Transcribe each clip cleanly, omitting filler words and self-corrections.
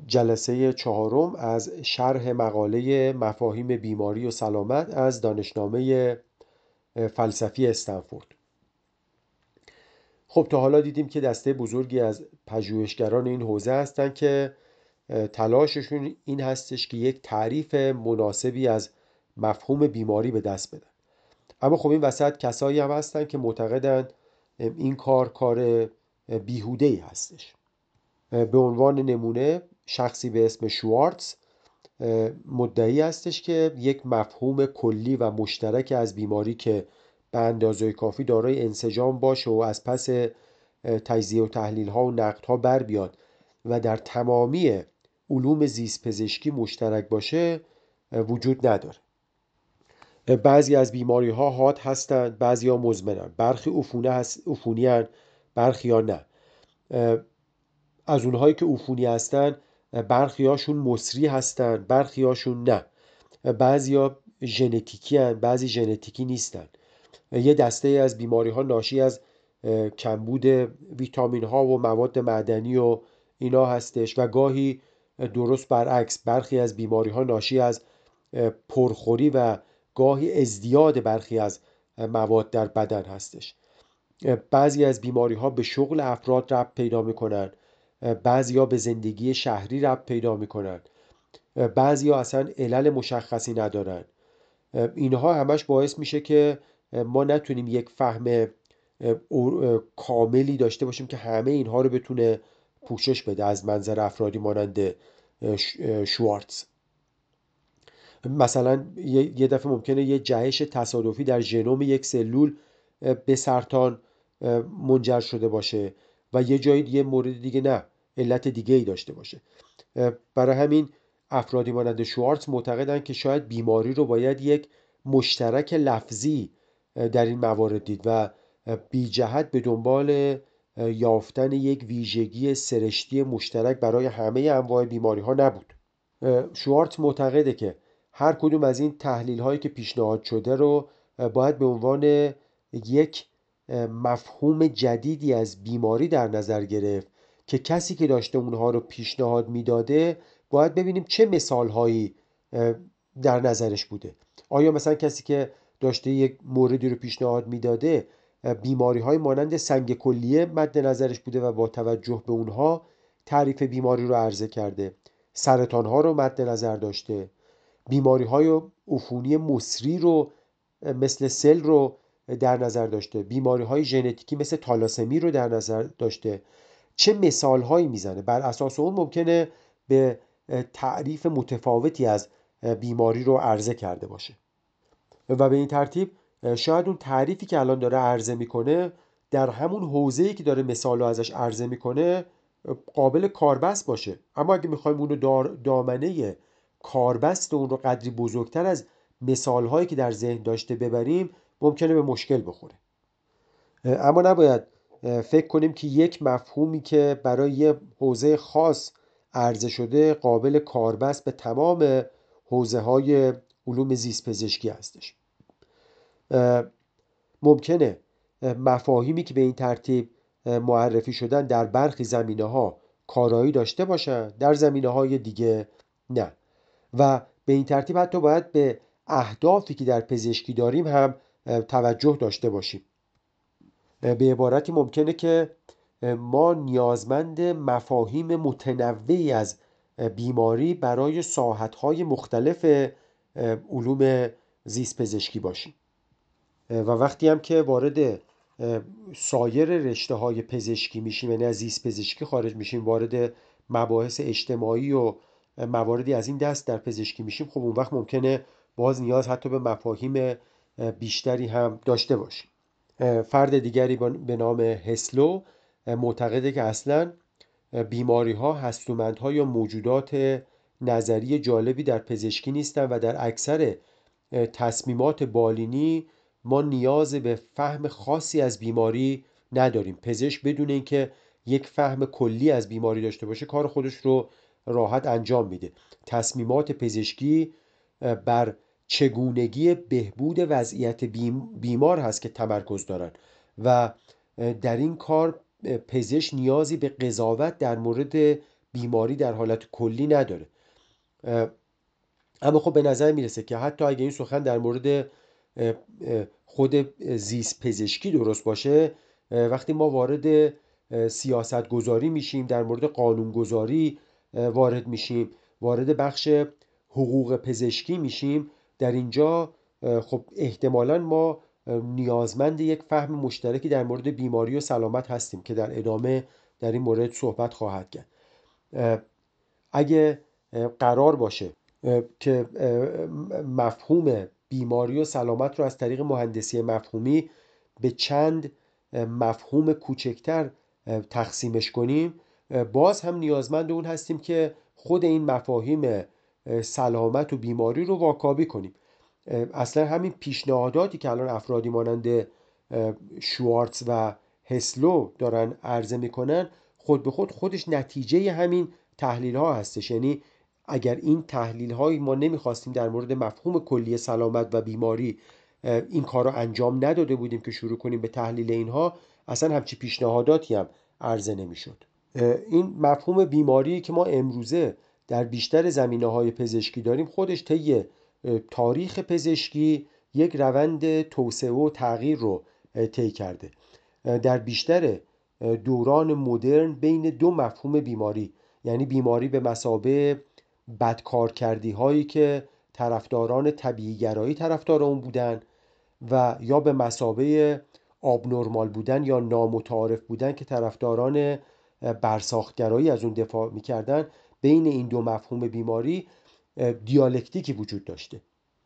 جلسه چهارم از شرح مقاله مفاهیم بیماری و سلامت از دانشنامه فلسفی استنفورد. خب تا حالا دیدیم که دسته بزرگی از پژوهشگران این حوزه هستند که تلاششون این هستش که یک تعریف مناسبی از مفهوم بیماری به دست بدن. اما خب این وسط کسایی هم هستن که معتقدند این کار بیهوده‌ای هستش. به عنوان نمونه شخصی به اسم شوارتز مدعی هستش که یک مفهوم کلی و مشترک از بیماری که به اندازه کافی دارای انسجام باشه و از پس تجزیه و تحلیل ها و نقد ها بر بیاد و در تمامی علوم زیست پزشکی مشترک باشه وجود نداره. بعضی از بیماری ها حاد هستند، بعضی ها مزمنن، برخی عفونی هستند، برخی ها نه. از اونهایی که عفونی هستن برخی هاشون مصری هستن، برخی هاشون نه. بعضی ها ژنتیکی هستن، بعضی ژنتیکی نیستن. یه دسته از بیماری ها ناشی از کمبود ویتامین ها و مواد معدنی و اینا هستش و گاهی درست برعکس برخی از بیماری ها ناشی از پرخوری و گاهی ازدیاد برخی از مواد در بدن هستش. بعضی از بیماری ها به شغل افراد ربط پیدا میکنن، بعضی ها به زندگی شهری ربط پیدا میکنن، بعضی ها اصلا علل مشخصی ندارن. اینها همش باعث میشه که ما نتونیم یک فهم کاملی داشته باشیم که همه اینها رو بتونه پوشش بده از منظر افرادی مانند شوارتز. مثلا یه دفعه ممکنه یه جهش تصادفی در ژنوم یک سلول به سرطان منجر شده باشه و یه جایی یه مورد دیگه نه، علت دیگه ای داشته باشه. برای همین افرادی مانند شوارتز معتقدن که شاید بیماری رو باید یک مشترک لفظی در این موارد دید و بی جهت به دنبال یافتن یک ویژگی سرشتی مشترک برای همه انواع بیماری ها نبود. شوارتز معتقده که هر کدوم از این تحلیل هایی که پیشنهاد شده رو باید به عنوان یک مفهوم جدیدی از بیماری در نظر گرفت که کسی که داشته اونها رو پیشنهاد میداده باید ببینیم چه مثال هایی در نظرش بوده. آیا مثلا کسی که داشته یک موردی رو پیشنهاد میداده بیماری های مانند سنگ کلیه مد نظرش بوده و با توجه به اونها تعریف بیماری رو عرضه کرده، سرطان ها رو مد نظر داشته، بیماری های عفونی مصری رو مثل سل رو در نظر داشته، بیماری های ژنتیکی مثل تالاسمی رو در نظر داشته. چه مثال هایی میزنه؟ بر اساس اون ممکنه به تعریف متفاوتی از بیماری رو عرضه کرده باشه و به این ترتیب شاید اون تعریفی که الان داره عرضه میکنه در همون حوزه‌ای که داره مثال رو ازش عرضه میکنه قابل کاربست باشه، اما اگه میخوایم اون رو دامنه کاربست اون رو قدری بزرگتر از مثال هایی که در ذهن داشته ببریم ممکنه به مشکل بخوره. اما نباید فکر کنیم که یک مفهومی که برای یه حوزه خاص عرضه شده قابل کاربست به تمام حوزه های علوم زیست پزشکی هستش. ممکنه مفاهیمی که به این ترتیب معرفی شدن در برخی زمینه ها کارایی داشته باشن، در زمینه های دیگه نه، و به این ترتیب حتی باید به اهدافی که در پزشکی داریم هم توجه داشته باشیم. به عبارتی ممکنه که ما نیازمند مفاهیم متنوعی از بیماری برای ساحت‌های مختلف علوم زیست پزشکی باشیم و وقتی هم که وارد سایر رشته‌های پزشکی میشیم، یعنی از زیست پزشکی خارج میشیم وارد مباحث اجتماعی و مواردی از این دست در پزشکی میشیم، خب اون وقت ممکنه باز نیاز حتی به مفاهیم بیشتری هم داشته باشیم. فرد دیگری به نام هسلو معتقده که اصلاً بیماری ها هستومندها یا موجودات نظری جالبی در پزشکی نیستن و در اکثر تصمیمات بالینی ما نیاز به فهم خاصی از بیماری نداریم. پزشک بدون اینکه یک فهم کلی از بیماری داشته باشه کار خودش رو راحت انجام میده. تصمیمات پزشکی بر چگونگی بهبود وضعیت بیمار هست که تمرکز دارن و در این کار پزشک نیازی به قضاوت در مورد بیماری در حالت کلی نداره. اما خب به نظر میرسه که حتی اگه این سخن در مورد خود زیست پزشکی درست باشه، وقتی ما وارد سیاست گذاری میشیم، در مورد قانون گذاری وارد میشیم، وارد بخش حقوق پزشکی میشیم، در اینجا خب احتمالاً ما نیازمند یک فهم مشترکی در مورد بیماری و سلامت هستیم که در ادامه در این مورد صحبت خواهد کرد. اگه قرار باشه که مفهوم بیماری و سلامت رو از طریق مهندسی مفهومی به چند مفهوم کوچکتر تقسیمش کنیم، باز هم نیازمند اون هستیم که خود این مفاهیم سلامت و بیماری رو واکاوی کنیم. اصلا همین پیشنهاداتی که الان افرادی مانند شوارتز و هسلو دارن عرضه میکنن، خود به خودش نتیجه همین تحلیل ها هستش. یعنی اگر این تحلیل هایی ما نمیخواستیم در مورد مفهوم کلی سلامت و بیماری این کار رو انجام نداده بودیم که شروع کنیم به تحلیل اینها، اصلا همچی پیشنهاداتی هم عرضه نمیشد. این مفهوم بیماری که ما امروزه در بیشتر زمینه‌های پزشکی داریم، خودش طی تاریخ پزشکی یک روند توسعه و تغییر رو طی کرده. در بیشتر دوران مدرن بین دو مفهوم بیماری، یعنی بیماری به مثابه بدکارکردی هایی که طرفداران طبیعی گرایی طرفدار اون بودن و یا به مثابه آبنرمال بودن یا نامتعارف بودن که طرفداران برساختگرایی از اون دفاع میکردن، بین این دو مفهوم بیماری دیالکتیکی وجود داشته.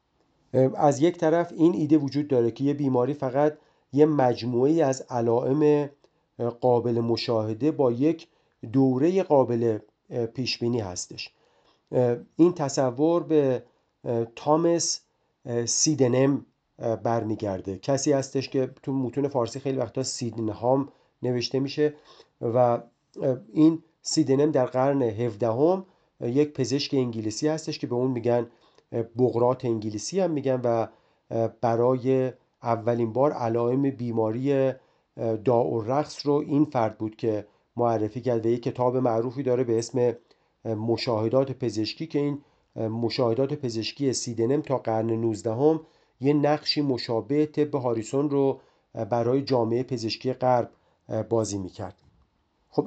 از یک طرف این ایده وجود داره که یه بیماری فقط یه مجموعه از علائم قابل مشاهده با یک دوره قابل پیشبینی هستش. این تصور به تامس سیدنم برمیگرده، کسی هستش که تو متون فارسی خیلی وقتا سیدنهام نوشته میشه و این سیدنم در قرن 17 یک پزشک انگلیسی هستش که به اون میگن بقراط انگلیسی هم میگن و برای اولین بار علائم بیماری داء الرقص رو این فرد بود که معرفی کرد و یک کتاب معروفی داره به اسم مشاهدات پزشکی که این مشاهدات پزشکی سیدنم تا قرن 19 یه نقشی مشابه طب هاریسون رو برای جامعه پزشکی غرب بازی میکرد. خب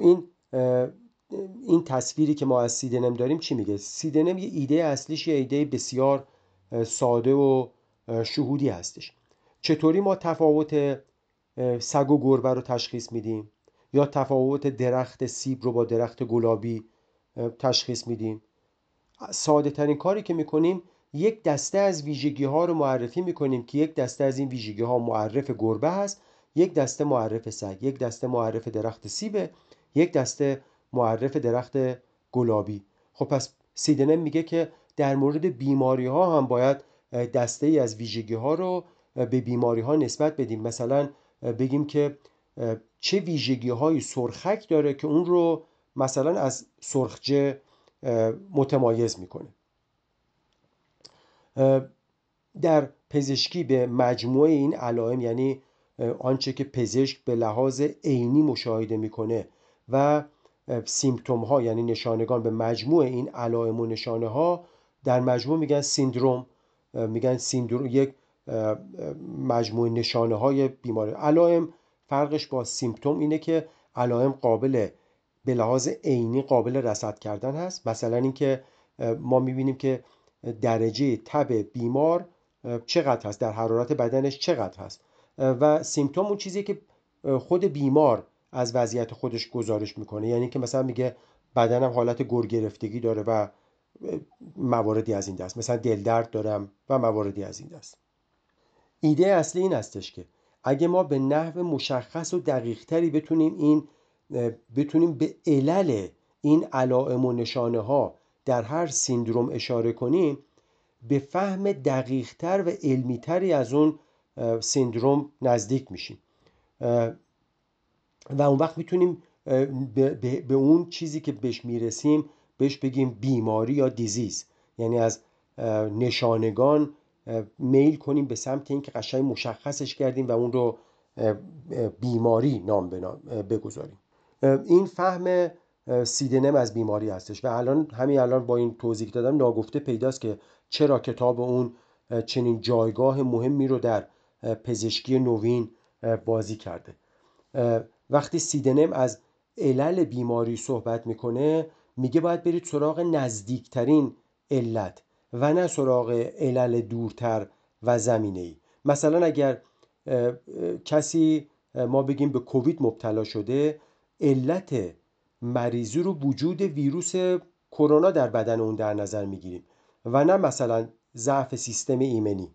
این تصویری که ما از سیدنم داریم چی میگه؟ سیدنم یه ایده اصلیش یه ایده بسیار ساده و شهودی هستش. چطوری ما تفاوت سگ و گربه رو تشخیص میدیم یا تفاوت درخت سیب رو با درخت گلابی تشخیص میدیم؟ ساده ترین کاری که میکنیم یک دسته از ویژگی ها رو معرفی میکنیم که یک دسته از این ویژگی ها معرف گربه هست، یک دسته معرف سگ، یک دسته معرف درخت سیبه، یک دسته معرف درخت گلابی. خب پس سیدنم میگه که در مورد بیماری ها هم باید دسته ای از ویژگی ها رو به بیماری ها نسبت بدیم. مثلا بگیم که چه ویژگی های سرخک داره که اون رو مثلا از سرخجه متمایز میکنه. در پزشکی به مجموعه این علائم، یعنی آنچه که پزشک به لحاظ عینی مشاهده میکنه و سیمپتوم ها یعنی نشانگان، به مجموعه این علائم و نشانه ها در مجموع میگن سیندروم. میگن سیندروم یک مجموعه نشانه های بیماری. علائم فرقش با سیمپتوم اینه که علائم قابل به لحاظ عینی قابل رصد کردن هست. مثلا اینکه ما میبینیم که درجه تب بیمار چقدر هست، در حرارت بدنش چقدر هست، و سیمپتوم اون چیزیه که خود بیمار از وضعیت خودش گزارش میکنه. یعنی که مثلا میگه بدنم حالت گرگرفتگی داره و مواردی از این دست، مثلا دل درد دارم و مواردی از این دست. ایده اصلی این هستش که اگه ما به نحو مشخص و دقیق تری بتونیم به علل این علائم و نشانه ها در هر سیندروم اشاره کنیم، به فهم دقیق تر و علمی تری از اون سیندروم نزدیک میشیم و اون وقت میتونیم به اون چیزی که بهش میرسیم بهش بگیم بیماری یا دیزیز. یعنی از نشانگان میل کنیم به سمت این که قشنگ مشخصش کردیم و اون رو بیماری نام بگذاریم. این فهم سیدنم از بیماری هستش و همین الان با این توضیح دادم ناگفته پیداست که چرا کتاب اون چنین جایگاه مهمی رو در پزشکی نوین بازی کرده. وقتی سیدنم از علل بیماری صحبت میکنه میگه باید برید سراغ نزدیکترین علت و نه سراغ علل دورتر و زمینه‌ای. مثلا اگر کسی ما بگیم به کووید مبتلا شده، علت مریضی رو وجود ویروس کرونا در بدن اون در نظر میگیریم و نه مثلا ضعف سیستم ایمنی.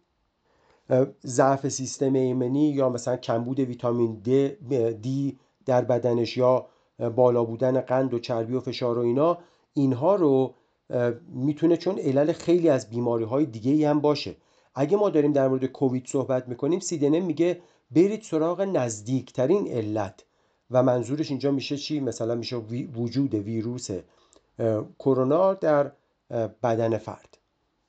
ضعف سیستم ایمنی یا مثلا کمبود ویتامین دی در بدنش یا بالا بودن قند و چربی و فشار و اینها رو میتونه، چون علل خیلی از بیماری های دیگه ای هم باشه. اگه ما داریم در مورد کووید صحبت میکنیم، سیدنم میگه برید سراغ نزدیکترین علت و منظورش اینجا میشه چی؟ مثلا میشه وجود ویروس کرونا در بدن فرد.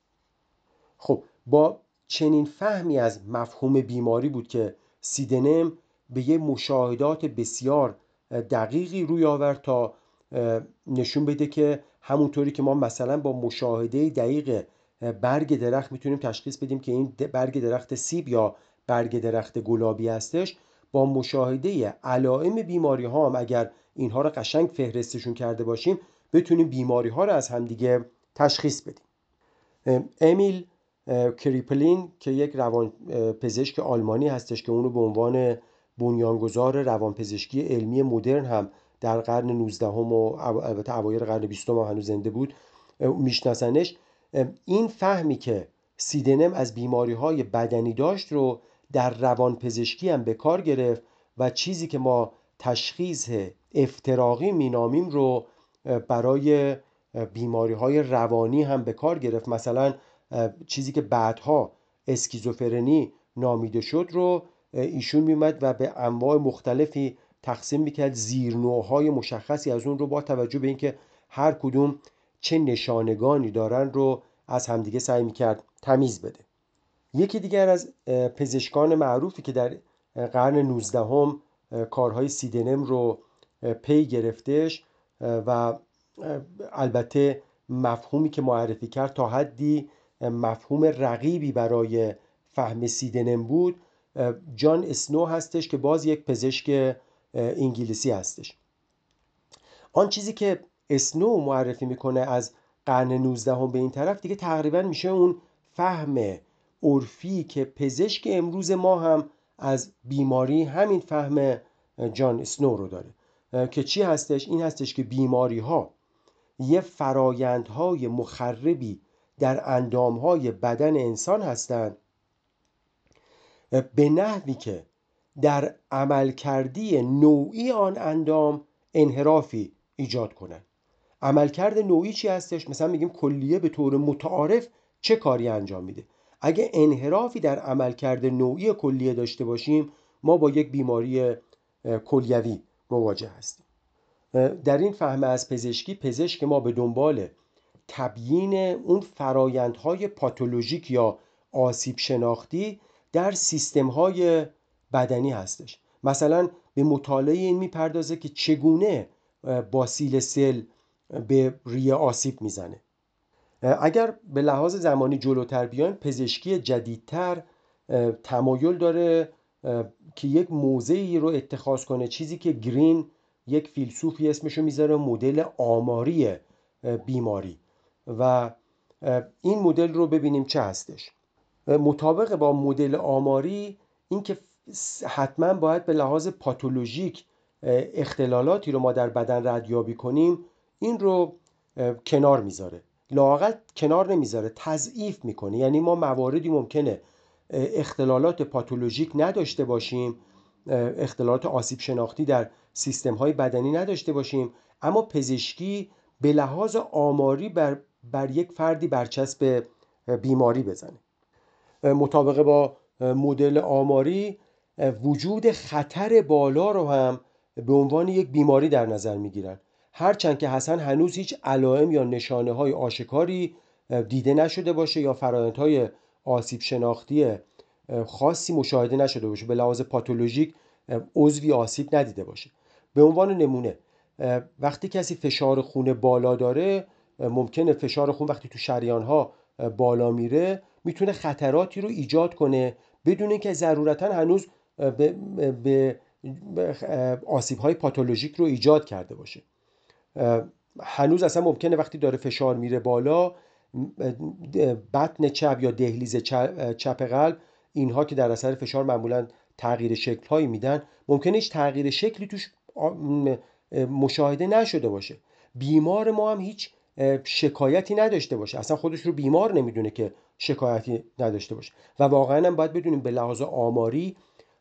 خب با چنین فهمی از مفهوم بیماری بود که سیدنم به یه مشاهدات بسیار دقیقی روی آورد تا نشون بده که همونطوری که ما مثلا با مشاهده دقیق برگ درخت میتونیم تشخیص بدیم که این برگ درخت سیب یا برگ درخت گلابی هستش، با مشاهده علائم بیماری ها هم اگر اینها رو قشنگ فهرستشون کرده باشیم بتونیم بیماری ها رو از همدیگه تشخیص بدیم. امیل کریپلین که یک روان پزشک آلمانی هستش که اونو به عنوان بنیانگذار روانپزشکی علمی مدرن هم در قرن 19 و البته اوایل قرن 20 هم هنوز زنده بود میشناسنش، این فهمی که سیدنم از بیماری‌های بدنی داشت رو در روانپزشکی هم به کار گرفت و چیزی که ما تشخیص افتراقی مینامیم رو برای بیماری‌های روانی هم به کار گرفت. مثلا چیزی که بعدها اسکیزوفرنی نامیده شد رو ایشون میومد و به انواع مختلفی تقسیم میکرد، زیرنوعهای مشخصی از اون رو با توجه به اینکه هر کدوم چه نشانگانی دارن رو از همدیگه سعی میکرد تمیز بده. یکی دیگر از پزشکان معروفی که در قرن 19 هم کارهای سیدنم رو پی گرفتش و البته مفهومی که معرفی کرد تا حدی مفهوم رقیبی برای فهم سیدنم بود، جان اسنو هستش که باز یک پزشک انگلیسی هستش. آن چیزی که اسنو معرفی میکنه از قرن 19 هم به این طرف دیگه تقریبا میشه اون فهم عرفی که پزشک امروز ما هم از بیماری همین فهم جان اسنو رو داره که چی هستش؟ این هستش که بیماری ها یه فرایندهای مخربی در اندامهای بدن انسان هستند به نحوی که در عملکردی نوعی آن اندام انحرافی ایجاد کنند. عملکرد نوعی چی هستش؟ مثلا میگیم کلیه به طور متعارف چه کاری انجام میده. اگه انحرافی در عملکرد نوعی کلیه داشته باشیم ما با یک بیماری کلیوی مواجه هستیم. در این فهم از پزشکی، پزشک ما به دنبال تبیین اون فرایندهای پاتولوژیک یا آسیب شناختی در سیستم‌های بدنی هستش. مثلا به مطالعه این میپردازه که چگونه باسیل سل به ریه آسیب میزنه. اگر به لحاظ زمانی جلوتر بیایم، پزشکی جدیدتر تمایل داره که یک موضعی رو اتخاذ کنه، چیزی که گرین یک فیلسوفی اسمشو میذاره مدل آماری بیماری، و این مدل رو ببینیم چه هستش. مطابق با مدل آماری این که حتما باید به لحاظ پاتولوژیک اختلالاتی رو ما در بدن ردیابی کنیم این رو کنار میذاره، لااقل کنار نمیذاره، تضعیف میکنه. یعنی ما مواردی ممکنه اختلالات پاتولوژیک نداشته باشیم، اختلالات آسیب شناختی در سیستم های بدنی نداشته باشیم، اما پزشکی به لحاظ آماری بر یک فردی برچسب بیماری بزنه. مطابق با مدل آماری وجود خطر بالا رو هم به عنوان یک بیماری در نظر میگیرن، هرچند که هنوز هیچ علائم یا نشانه های آشکاری دیده نشده باشه یا فرآیندهای آسیب شناختی خاصی مشاهده نشده باشه، به لحاظ پاتولوژیک عضوی آسیب ندیده باشه. به عنوان نمونه وقتی کسی فشار خون بالا داره، ممکنه فشار خون وقتی تو شریان‌ها بالا میره میتونه خطراتی رو ایجاد کنه بدون اینکه ضرورتا هنوز به آسیب‌های پاتولوژیک رو ایجاد کرده باشه. هنوز اصلا ممکنه وقتی داره فشار میره بالا، بطن چپ یا دهلیز چپ قلب، اینها که در اثر فشار معمولا تغییر شکل‌هایی میدن، ممکنه هیچ تغییر شکلی توش مشاهده نشده باشه. بیمار ما هم هیچ شکایتی نداشته باشه، اصلا خودش رو بیمار نمیدونه که شکایتی نداشته باشه. و واقعا هم باید بدونیم به لحاظ آماری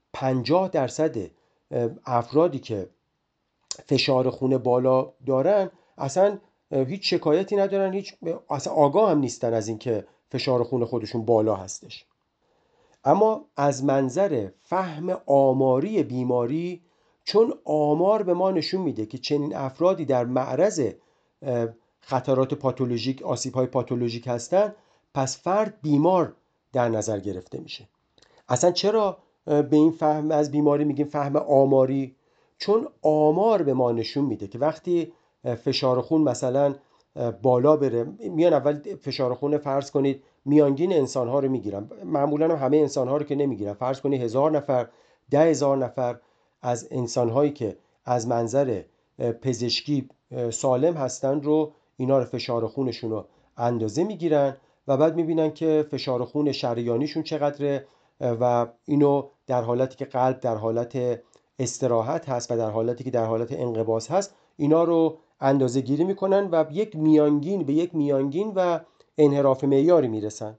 50% افرادی که فشار خون بالا دارن اصلا هیچ شکایتی ندارن، هیچ اصلا آگاه هم نیستن از اینکه فشار خون خودشون بالا هستش. اما از منظر فهم آماری بیماری، چون آمار به ما نشون میده که چنین افرادی در معرض خطرات پاتولوژیک، آسیب‌های پاتولوژیک هستن، پس فرد بیمار در نظر گرفته میشه. اصلا چرا به این فهم از بیماری میگیم فهم آماری؟ چون آمار به ما نشون میده که وقتی فشار خون مثلا بالا بره، میان اول فشار خون فرض کنید میانگین انسانها رو میگیرن، معمولا همه انسانها رو که نمیگیرن، فرض کنید 1000 نفر 10,000 نفر از انسانهایی که از منظر پزشکی سالم هستن رو، اینا رو فشار خونشون رو اندازه میگیرن و بعد میبینن که فشار خون شریانیشون چقدره و اینو در حالتی که قلب در حالت استراحت هست و در حالتی که در حالت انقباض هست، اینا رو اندازه گیری میکنن و به یک میانگین و انحراف معیاری میرسن.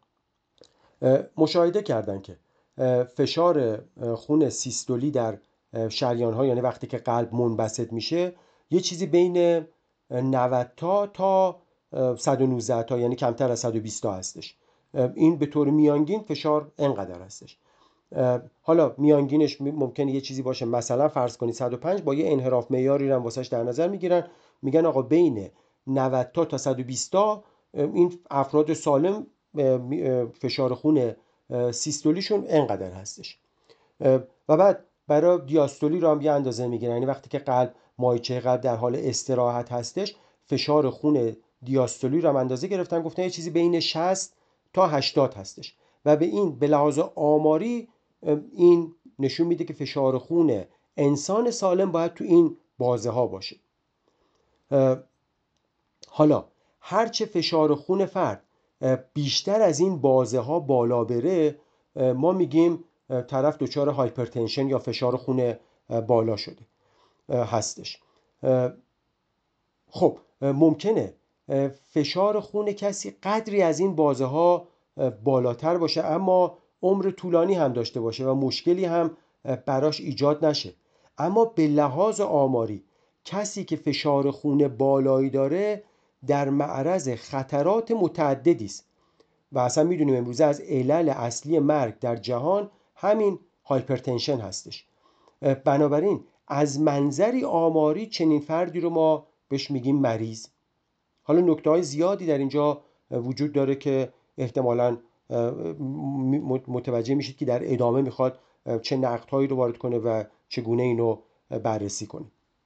مشاهده کردن که فشار خون سیستولی در شریان ها، یعنی وقتی که قلب منبسط میشه، یه چیزی بین 90 تا 119 تا، یعنی کمتر از 120 تا هستش. این به طور میانگین فشار انقدر هستش. حالا میانگینش ممکنه یه چیزی باشه، مثلا فرض کنید 105، با یه انحراف معیاری رو واسش در نظر میگیرن، میگن آقا بین 90 تا 120 تا این افراد سالم فشار خون سیستولیشون انقدر هستش. و بعد برای دیاستولی رو هم یه اندازه میگیرن، یعنی وقتی که قلب، مایچه قلب در حال استراحت هستش، فشار خون دیاستولی رو هم اندازه گرفتن، گفتن یه چیزی بین 60 تا 80 هستش و به لحاظ آماری این نشون میده که فشار خون انسان سالم باید تو این بازه ها باشه. حالا هرچه فشار خون فرد بیشتر از این بازه ها بالا بره، ما میگیم طرف دچار هایپرتنشن یا فشار خون بالا شده هستش. خب ممکنه فشار خون کسی قدری از این بازه ها بالاتر باشه اما عمر طولانی هم داشته باشه و مشکلی هم براش ایجاد نشه. اما به لحاظ آماری کسی که فشار خون بالایی داره در معرض خطرات متعددی است و اصلا میدونیم امروزه از علل اصلی مرگ در جهان همین هایپرتنشن هستش. بنابراین از منظری آماری چنین فردی رو ما بهش میگیم مریض. حالا نکته‌های زیادی در اینجا وجود داره که احتمالاً متوجه میشید که در ادامه میخواد چه نقدهایی رو وارد کنه و چگونه اینو بررسی کنه.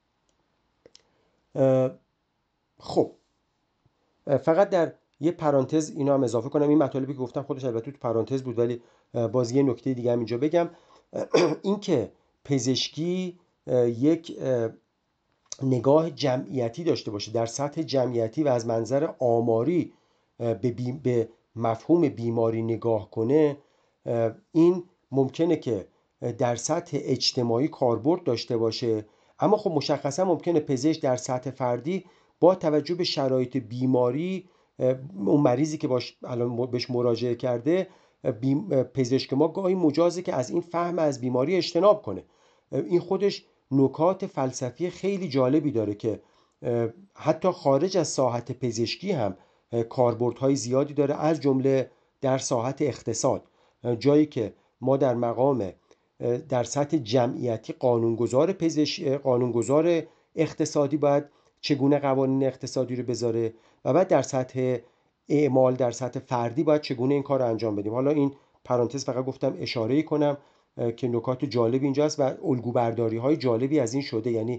خب فقط در یه پرانتز اینو هم اضافه کنم، این مطالبی که گفتم خودش البته تو پرانتز بود ولی باز یه نکته دیگه هم اینجا بگم، این که پزشکی یک نگاه جمعیتی داشته باشه، در سطح جمعیتی و از منظر آماری به مفهوم بیماری نگاه کنه، این ممکنه که در سطح اجتماعی کاربرد داشته باشه، اما خب مشخصا ممکنه پزشک در سطح فردی با توجه به شرایط بیماری اون مریضی که الان بهش مراجعه کرده، پزشک ما گاهی مجازه که از این فهم از بیماری اجتناب کنه. این خودش نکات فلسفی خیلی جالبی داره که حتی خارج از ساحت پزشکی هم کاربردهای زیادی داره، از جمله در ساحت اقتصاد، جایی که ما در مقام در سطح جمعیتی قانونگذار اقتصادی باید چگونه قوانین اقتصادی رو بذاره و بعد در سطح اعمال، در سطح فردی باید چگونه این کار رو انجام بدیم. حالا این پرانتز فقط گفتم اشاره کنم که نکات جالبی اینجاست و الگوبرداری های جالبی از این شده، یعنی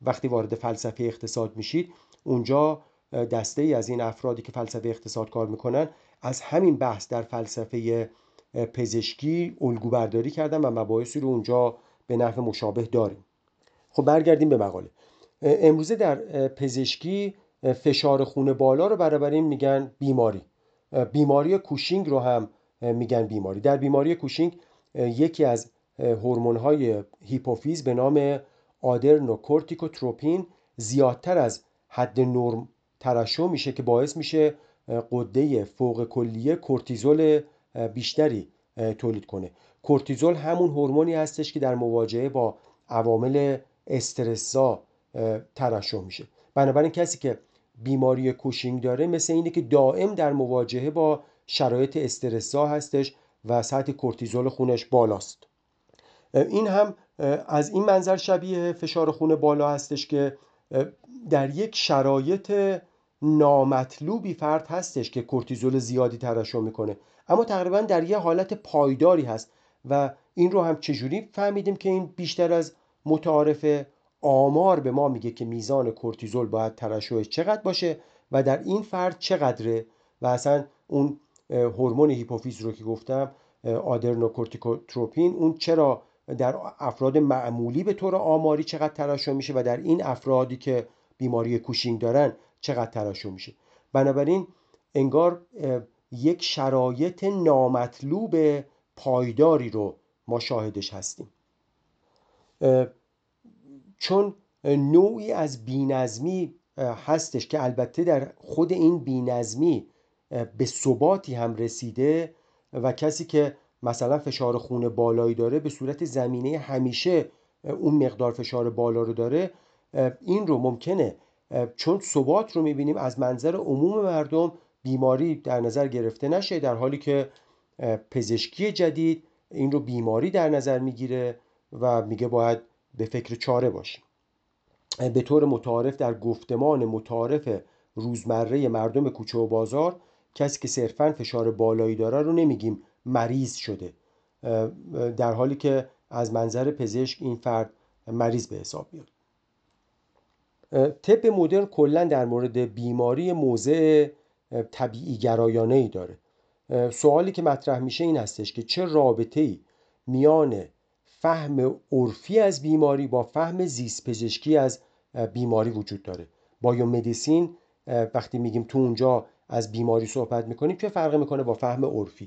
وقتی وارد فلسفه اقتصاد میشید، اونجا دسته ای از این افرادی که فلسفه اقتصاد کار میکنن از همین بحث در فلسفه پزشکی الگو برداری کردن و مباحثی رو اونجا به نحو مشابه داریم. خب برگردیم به مقاله. امروزه در پزشکی فشار خون بالا رو بنابراین میگن بیماری. بیماری کوشینگ رو هم میگن بیماری. در بیماری کوشینگ یکی از هورمون‌های هیپوفیز به نام آدرنوکورتیکوتروپین زیادتر از حد نرم ترشح میشه که باعث میشه غده فوق کلیه کورتیزول بیشتری تولید کنه. کورتیزول همون هورمونی هستش که در مواجهه با عوامل استرس‌زا ترشح میشه. بنابراین کسی که بیماری کوشینگ داره مثل اینه که دائم در مواجهه با شرایط استرس‌زا هستش و سطح کورتیزول خونش بالاست. این هم از این منظر شبیه فشار خون بالا هستش که در یک شرایط نامطلوبی فرد هستش که کورتیزول زیادی ترشح میکنه، اما تقریبا در یه حالت پایداری هست و این رو هم چجوری فهمیدیم که این بیشتر از متعارف آمار به ما میگه که میزان کورتیزول باید ترشحش چقدر باشه و در این فرد چقدره و اصلا اون هورمون هیپوفیز رو که گفتم آدرنوکورتیکوتروپین اون چرا در افراد معمولی به طور آماری چقدر ترشح میشه و در این افرادی که بیماری کوشینگ دارن چقدر ترشح میشه. بنابراین انگار یک شرایط نامطلوب پایداری رو ما شاهدش هستیم. چون نوعی از بی‌نظمی هستش که البته در خود این بی‌نظمی به ثباتی هم رسیده و کسی که مثلا فشار خون بالایی داره به صورت زمینه همیشه اون مقدار فشار بالا رو داره، این رو ممکنه چون ثبات رو میبینیم از منظر عموم مردم بیماری در نظر گرفته نشه، در حالی که پزشکی جدید این رو بیماری در نظر میگیره و میگه باید به فکر چاره باشیم. به طور متعارف در گفتمان متعارف روزمره مردم کوچه و بازار کسی که صرفاً فشار بالایی داره رو نمیگیم مریض شده، در حالی که از منظر پزشک این فرد مریض به حساب میاد. طب مدرن کلاً در مورد بیماری موضع طبیعی گرایانه ای داره. سوالی که مطرح میشه این هستش که چه رابطه‌ای میان فهم عرفی از بیماری با فهم زیست پزشکی از بیماری وجود داره. بایومدیسین وقتی میگیم تو اونجا از بیماری صحبت میکنیم چه فرقی میکنه با فهم عرفی؟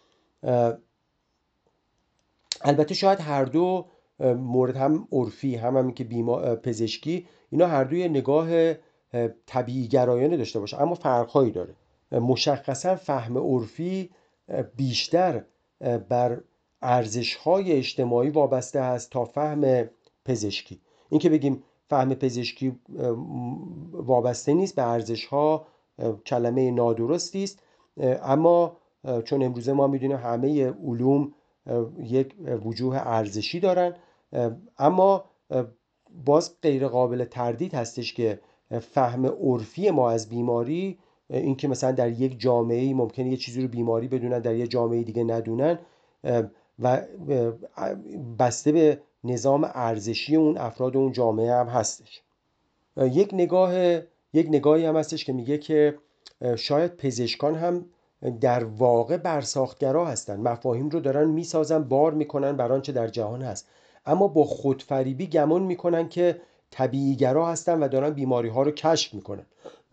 البته شاید هر دو مورد، هم عرفی هم که پزشکی، اینا هر دوی نگاه طبیعی گرایانه داشته باشه، اما فرقهایی داره. مشخصا فهم عرفی بیشتر بر ارزش‌های اجتماعی وابسته است تا فهم پزشکی. این که بگیم فهم پزشکی وابسته نیست به ارزش‌ها کلمه نادرستی است، اما چون امروزه ما می‌دونیم همه علوم یک وجوه ارزشی دارن، اما باز غیر قابل تردید هستش که فهم عرفی ما از بیماری، این که مثلا در یک جامعه‌ای ممکنه یه چیزی رو بیماری بدونن در یک جامعه دیگه ندونن و بسته به نظام ارزشی اون افراد اون جامعه هم هستش. یک نگاهی هم هستش که میگه که شاید پزشکان هم در واقع برساختگرا هستن، مفاهیم رو دارن میسازن، بار میکنن بر آنچه در جهان هست، اما با خودفریبی گمان میکنن که طبیعی گرا هستن و دارن بیماری ها رو کشف میکنن.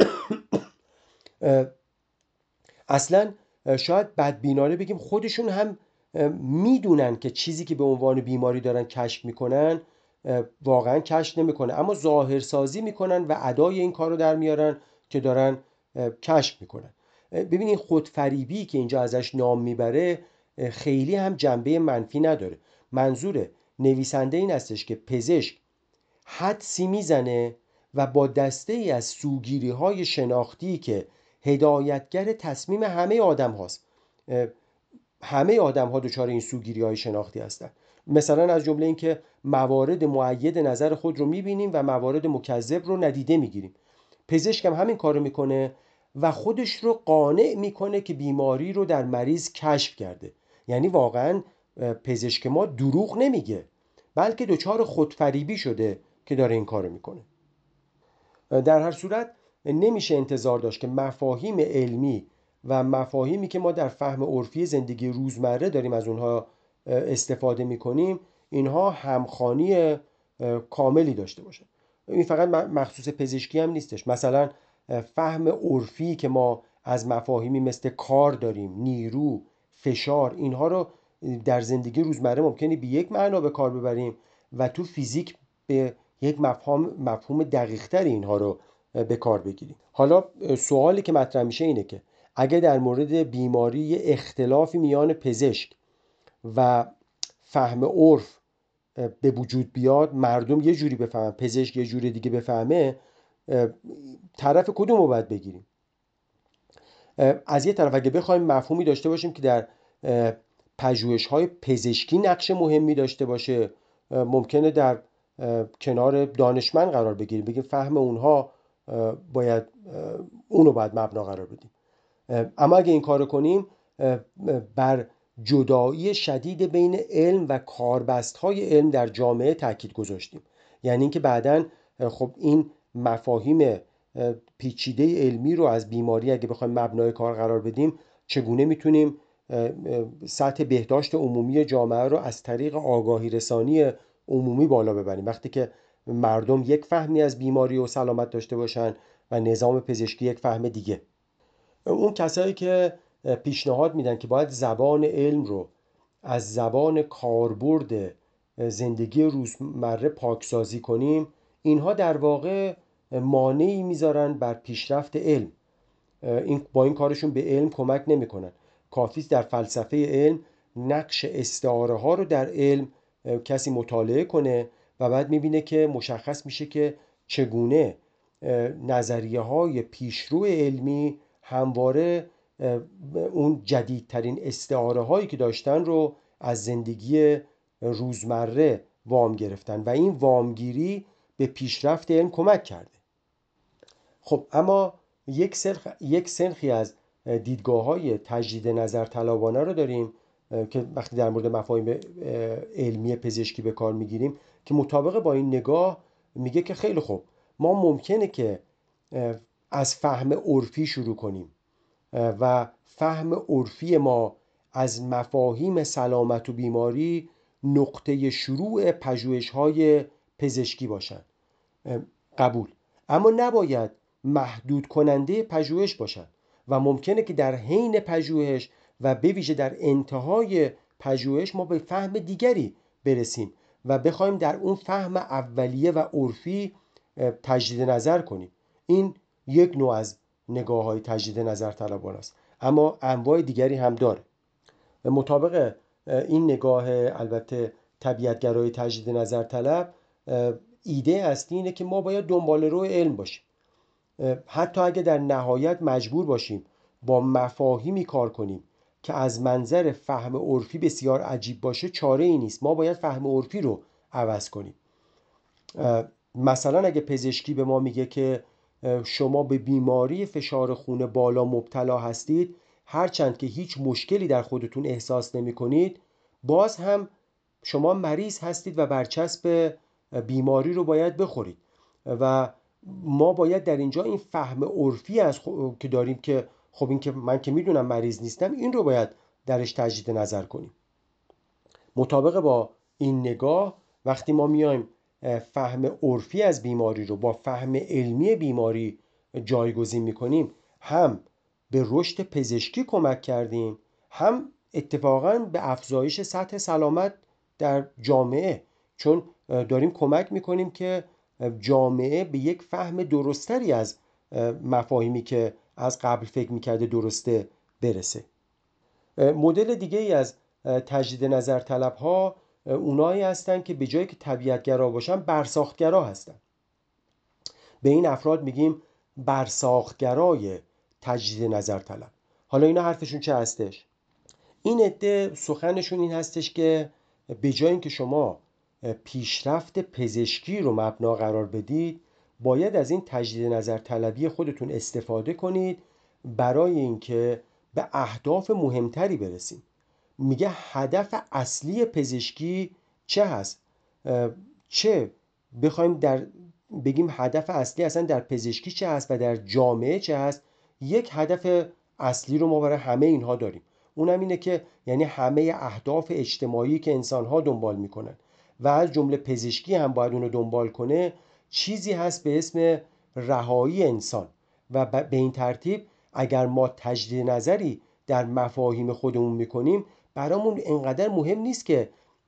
اصلا شاید بدبینانه بگیم خودشون هم میدونن که چیزی که به عنوان بیماری دارن کشف میکنن واقعا کشف نمیکنه، اما ظاهرسازی میکنن و ادای این کار رو در میارن که دارن کشف میکنن. ببینید خودفریبی که اینجا ازش نام میبره خیلی هم جنبه منفی نداره. منظور نویسنده این هستش که پزشک حدسی میزنه و با دسته ای از سوگیری های شناختی که هدایتگر تصمیم همه آدم هاست، همه آدم ها دچار این سوگیری های شناختی هستن، مثلا از جمله این که موارد مؤید نظر خود رو میبینیم و موارد مکذب رو ندیده میگیریم. پزشک هم همین کارو میکنه و خودش رو قانع میکنه که بیماری رو در مریض کشف کرده. یعنی واقعا پزشک ما دروغ نمیگه، بلکه دچار خودفریبی شده که داره این کارو میکنه. در هر صورت نمیشه انتظار داشت که مفاهیم علمی و مفاهیمی که ما در فهم عرفی زندگی روزمره داریم از اونها استفاده میکنیم اینها همخوانی کاملی داشته باشه. این فقط مخصوص پزشکی هم نیستش. مثلا فهم عرفی که ما از مفاهیمی مثل کار داریم، نیرو، فشار، اینها رو در زندگی روزمره ممکنه به یک معنا به کار ببریم و تو فیزیک به یک مفهوم دقیق‌تر اینها رو به کار بگیریم. حالا سوالی که مطرح میشه اینه که اگه در مورد بیماری اختلافی میان پزشک و فهم عرف به وجود بیاد، مردم یه جوری بفهمن، پزشک یه جوری دیگه بفهمه، طرف کدوم رو باید بگیریم؟ از یه طرف اگه بخوایم مفهومی داشته باشیم که در پژوهش‌های پزشکی نقش مهمی داشته باشه، ممکنه در کنار دانشمند قرار بگیریم، بگیم فهم اونها باید اونو باید مبنا قرار بدیم. اما اگه این کارو کنیم بر جدایی شدید بین علم و کاربست‌های علم در جامعه تاکید گذاشتیم. یعنی اینکه بعداً خب این مفاهیم پیچیده علمی رو از بیماری اگه بخوایم مبنای کار قرار بدیم، چگونه میتونیم سطح بهداشت عمومی جامعه رو از طریق آگاهی رسانی عمومی بالا ببریم، وقتی که مردم یک فهمی از بیماری و سلامت داشته باشن و نظام پزشکی یک فهم دیگه. اون کسایی که پیشنهاد میدن که باید زبان علم رو از زبان کاربرد زندگی روزمره پاکسازی کنیم، اینها در واقع مانعی میذارن بر پیشرفت علم. با این کارشون به علم کمک نمیکنن. کافیست در فلسفه علم نقش استعاره ها رو در علم کسی مطالعه کنه و بعد میبینه که مشخص میشه که چگونه نظریه های پیشرو علمی همواره اون جدیدترین استعاره هایی که داشتن رو از زندگی روزمره وام گرفتن و این وامگیری به پیشرفت علم کمک کرده. خب اما یک سنخی از دیدگاه های تجدید نظر طلبانه رو داریم که وقتی در مورد مفاهیم علمی پزشکی به کار میگیریم، که مطابق با این نگاه میگه که خیلی خوب، ما ممکنه که از فهم عرفی شروع کنیم و فهم عرفی ما از مفاهیم سلامت و بیماری نقطه شروع پژوهش‌های پزشکی باشن. قبول. اما نباید محدود کننده پژوهش باشن و ممکنه که در حین پژوهش و به ویژه در انتهای پژوهش ما به فهم دیگری برسیم و بخوایم در اون فهم اولیه و عرفی تجدید نظر کنیم. این یک نوع از نگاه‌های تجدید نظر طلبانه است، اما انواع دیگری هم داره. مطابق این نگاه البته طبیعت‌گرای تجدید نظر طلب، ایده اصلی اینه که ما باید دنبال رو علم باشیم، حتی اگه در نهایت مجبور باشیم با مفاهیمی کار کنیم که از منظر فهم عرفی بسیار عجیب باشه، چاره ای نیست، ما باید فهم عرفی رو عوض کنیم. مثلا اگه پزشکی به ما میگه که شما به بیماری فشار خون بالا مبتلا هستید، هرچند که هیچ مشکلی در خودتون احساس نمی کنید، باز هم شما مریض هستید و برچسب بیماری رو باید بخورید و ما باید در اینجا این فهم عرفی که داریم که خب این که من که میدونم مریض نیستم، این رو باید درش تجدید نظر کنیم. مطابق با این نگاه وقتی ما میایم فهم عرفی از بیماری رو با فهم علمی بیماری جایگزین میکنیم، هم به رشد پزشکی کمک کردیم، هم اتفاقاً به افزایش سطح سلامت در جامعه، چون داریم کمک میکنیم که جامعه به یک فهم درستری از مفاهیمی که از قبل فکر میکرده درسته برسه. مدل دیگه ای از تجدید نظر طلب ها اونایی هستن که به جایی که طبیعتگرا باشن برساختگرا هستن. به این افراد میگیم برساختگرای تجدید نظر طلب. حالا اینا حرفشون چه هستش؟ این عده سخنشون این هستش که به جای اینکه شما پیشرفت پزشکی رو مبنا قرار بدید، باید از این تجدید نظر طلبی خودتون استفاده کنید برای اینکه به اهداف مهمتری برسیم. میگه هدف اصلی پزشکی چه هست؟ چه بخوایم در بگیم هدف اصلی اصلا در پزشکی چه هست و در جامعه چه هست، یک هدف اصلی رو ما برای همه اینها داریم. اونم اینه که یعنی همه اهداف اجتماعی که انسانها دنبال میکنن و از جمله پزشکی هم باید اونو دنبال کنه، چیزی هست به اسم رهایی انسان. و به این ترتیب اگر ما تجدید نظری در مفاهیم خودمون میکنیم، برامون انقدر مهم نیست که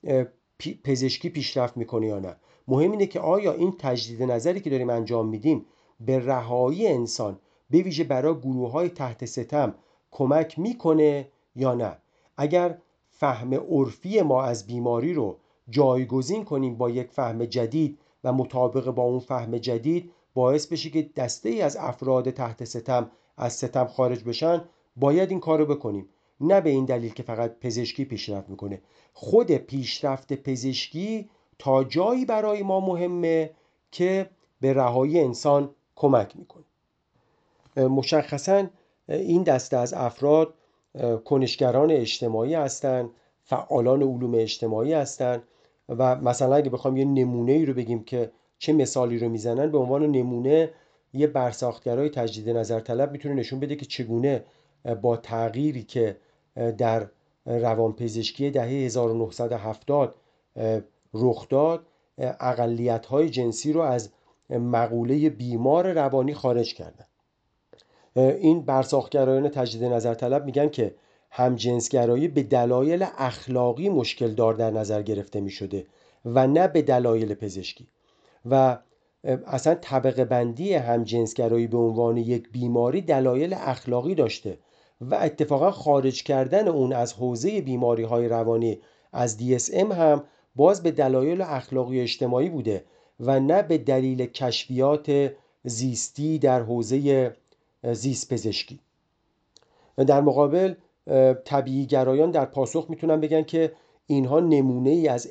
پزشکی پیشرفت میکنه یا نه. مهم اینه که آیا این تجدید نظری که داریم انجام میدیم به رهایی انسان، به ویژه برای گروه‌های تحت ستم، کمک میکنه یا نه. اگر فهم عرفی ما از بیماری رو جایگزین کنیم با یک فهم جدید و مطابق با اون فهم جدید باعث بشه که دسته‌ای از افراد تحت ستم از ستم خارج بشن، باید این کارو بکنیم. نه به این دلیل که فقط پزشکی پیشرفت میکنه. خود پیشرفت پزشکی تا جایی برای ما مهمه که به رهایی انسان کمک میکنه. مشخصاً این دسته از افراد کنشگران اجتماعی هستند، فعالان علوم اجتماعی هستند و مثلا اگه بخوام یه نمونه ای رو بگیم که چه مثالی رو میزنن، به عنوان نمونه یه برساختگرای تجدید نظر طلب میتونه نشون بده که چگونه با تغییری که در روانپزشکی دهه 1970 رخ داد، اقلیت‌های جنسی رو از مقوله بیمار روانی خارج کردن. این برساختگرایان تجدید نظر طلب میگن که همجنسگرایی به دلایل اخلاقی مشکل دار در نظر گرفته میشده و نه به دلایل پزشکی. و اصلا طبقه بندی همجنسگرایی به عنوان یک بیماری دلایل اخلاقی داشته و اتفاقا خارج کردن اون از حوزه بیماری های روانی از DSM هم باز به دلایل اخلاقی اجتماعی بوده و نه به دلیل کشفیات زیستی در حوزه زیست پزشکی. در مقابل طبیعی گرایان در پاسخ میتونن بگن که اینها نمونه ای از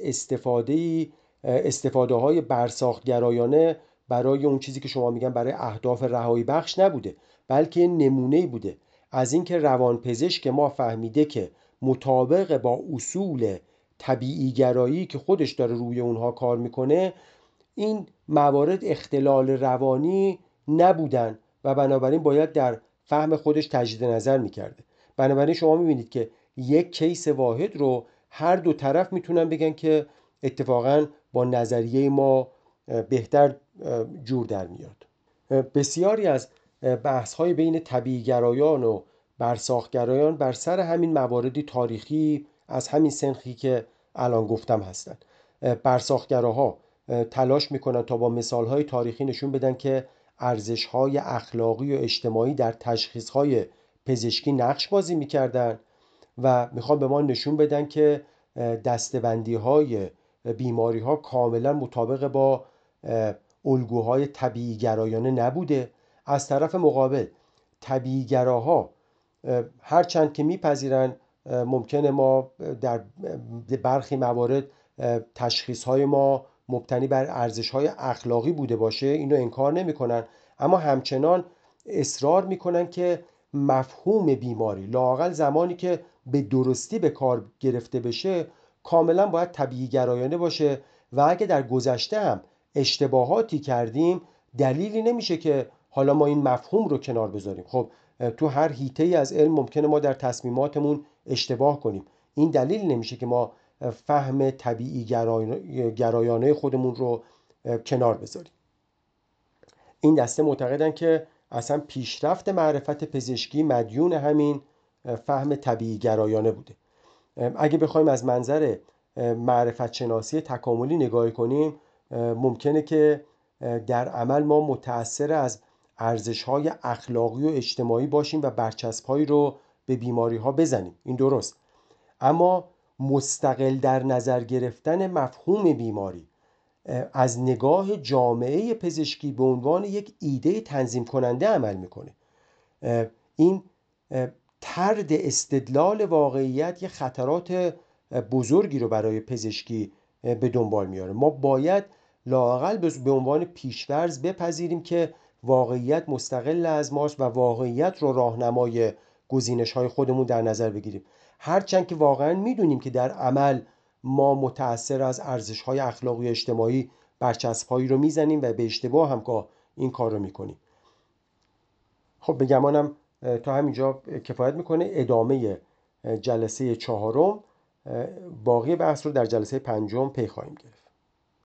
استفاده های برساخت گرایانه برای اون چیزی که شما میگن برای اهداف رهایی بخش نبوده، بلکه نمونه ای بوده از اینکه روانپزشک ما فهمیده که مطابق با اصول طبیعی گرایی که خودش داره روی اونها کار میکنه، این موارد اختلال روانی نبودن و بنابراین باید در فهم خودش تجدید نظر میکرده. بنابراین شما میبینید که یک کیس واحد رو هر دو طرف میتونن بگن که اتفاقا با نظریه ما بهتر جور در میاد. بسیاری از بحث‌های بین طبیعی گرایان و برساختگرایان بر سر همین مواردی تاریخی از همین سنخی که الان گفتم هستند. برساختگراها تلاش میکنن تا با مثالهای تاریخی نشون بدن که ارزش‌های اخلاقی و اجتماعی در تشخیص‌های پزشکی نقش بازی میکردن و میخوان به ما نشون بدن که دسته‌بندی‌های بیماری‌ها کاملا مطابق با الگوهای طبیعی گرایانه نبوده. از طرف مقابل طبیعی گراها هرچند که میپذیرن ممکنه ما در برخی موارد تشخیص‌های ما مبتنی بر ارزش‌های اخلاقی بوده باشه، اینو انکار نمی‌کنن، اما همچنان اصرار می‌کنن که مفهوم بیماری لااقل زمانی که به درستی به کار گرفته بشه کاملا باید طبیعی گرایانه باشه و اگه در گذشته هم اشتباهاتی کردیم دلیلی نمیشه که حالا ما این مفهوم رو کنار بذاریم. خب تو هر حیطه‌ای از علم ممکنه ما در تصمیماتمون اشتباه کنیم، این دلیل نمیشه که ما فهم طبیعی گرایانه خودمون رو کنار بذاریم. این دسته معتقدن که اصلا پیشرفت معرفت پزشکی مدیون همین فهم طبیعی گرایانه بوده. اگه بخوایم از منظر معرفت شناسی تکاملی نگاه کنیم، ممکنه که در عمل ما متأثر از ارزش‌های اخلاقی و اجتماعی باشیم و برچسب‌هایی رو به بیماری‌ها بزنیم، این درست، اما مستقل در نظر گرفتن مفهوم بیماری از نگاه جامعه پزشکی به عنوان یک ایده تنظیم کننده عمل میکنه. این طرد استدلال واقعیت یه خطرات بزرگی رو برای پزشکی به دنبال میاره. ما باید لااقل به عنوان پیش‌فرض بپذیریم که واقعیت مستقل از ماست و واقعیت رو راهنمای گزینش‌های خودمون در نظر بگیریم، هرچند که واقعا میدونیم که در عمل ما متأثر از ارزش‌های اخلاقی اجتماعی برچسب‌هایی رو میزنیم و به اشتباه همگاه این کار رو میکنیم. خب به گمانم تا همینجا کفایت میکنه. ادامه جلسه 4 باقی بحث رو در جلسه 5 پی خواهیم گرفت.